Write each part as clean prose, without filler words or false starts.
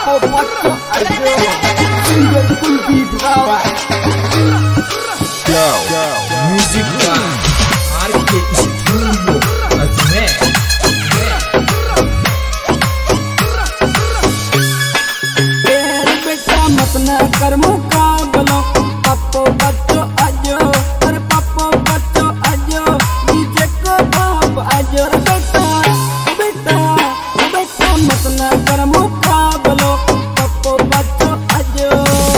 Papo Pacho Ayo Single Kulbi Brawa Yo, music by RK Studio Azmer. तेरे बेटा मत ना कर मुकाबला पापो बच्चो आजो अरे पापो बच्चो आजो डीजे को बाप आजो रे बेटा बेटा बेटा मत ना कर मुकाबला पापो बच्चो आजो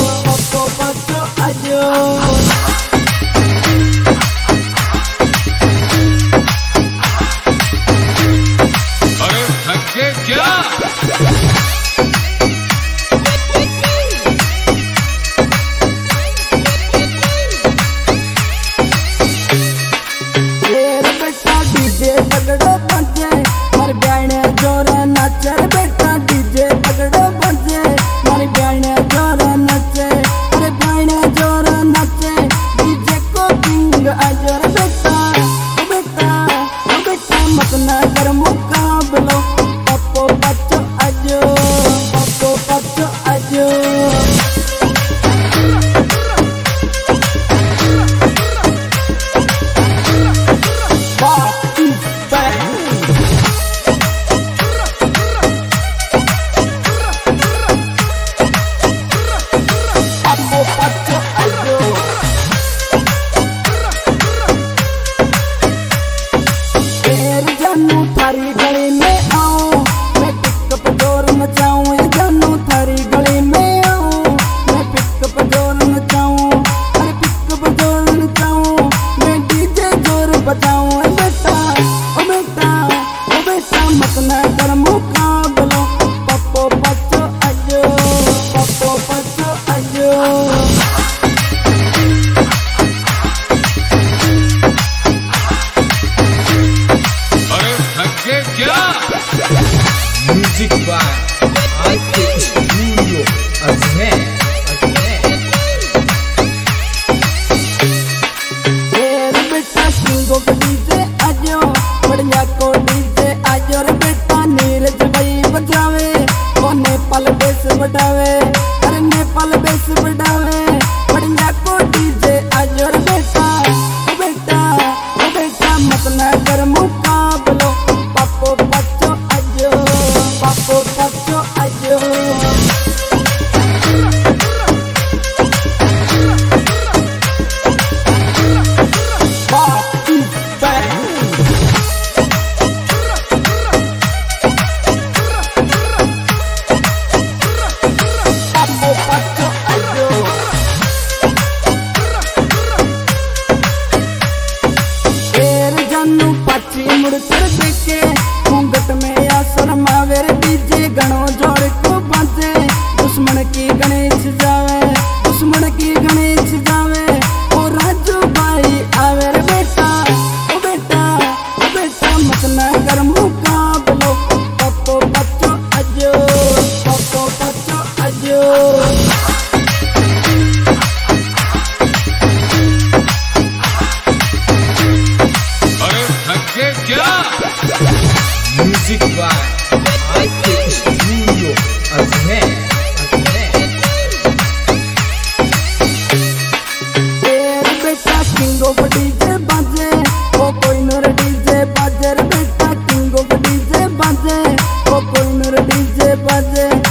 अरे थके क्या? डीजे पगड़ो बजे मर गाने जोरा नाचे रे बेटा डीजे पगड़ो बजे मर गाने जोरा नाचे अरे गाने जोरा नाचे डीजे को किंग आजो रे बेटा बेटा बेटा मत ना कर मुकाबलो पापो बच्चो आजो थारी गली में आऊं मैं पिकअप जोर मचाऊं जानू थारी गली में आऊं मैं पिकअप जोर मचाऊं अरे पिकअप जोर मचाऊं मैं डीजे जोर बजाऊं बेटा ओ बेटा मत ना कर मुकाबलो पापो बच्चो आजो क्या? Music by RK Studio Azmer. तेरे बेटा सिंगो को डीजे आजो बढ़िया को डीजे आजो रे बेटा नीरज भाई बजावे वो नेपाल बेस बढ़ावे अरे नेपाल बेस बढ़ावे बढ़िया को डीजे आजो रे बेटा बेटा मत ना कर मुकाबलो पापो बच्चो आजो तेरे जानू पाची मुड़ कर देखे घूंघट में या शर्मावे रे डीजे गणो जोड़ को बाजे दुश्मन की गणेश जावे ओ राजू भाई आवे रे बेटा मत ना कर मुकाबलो पापो बच्चो आजो अरे थके क्या? Music by RK Studio Azmer. तेरे बेटा किंगो को डीजे बाजे ओ कोई नूर डीजे बाजे रे बेटा किंगो को डीजे बाजे ओ कोई नूर डीजे बाजे